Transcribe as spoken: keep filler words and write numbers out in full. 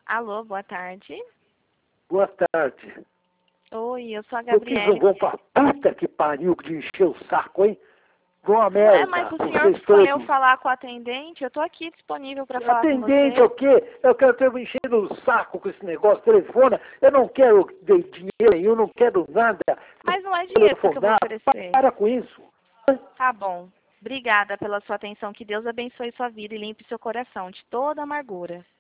Alô, boa tarde. Boa tarde. Oi, eu sou a Eu quis um Gabriele. vou pra puta que pariu de encher o saco, hein? Vou a Não é, merda, mas o senhor vocês escolheu todos. falar com o atendente, eu tô aqui disponível para falar com Atendente você. é o quê? Eu quero ter me enchendo o saco com esse negócio, telefona. Eu não quero de dinheiro nenhum, não quero nada. Mas não é dinheiro que eu vou Telefonar, oferecer. para com isso. Tá bom. Obrigada pela sua atenção. Que Deus abençoe sua vida e limpe seu coração de toda amargura.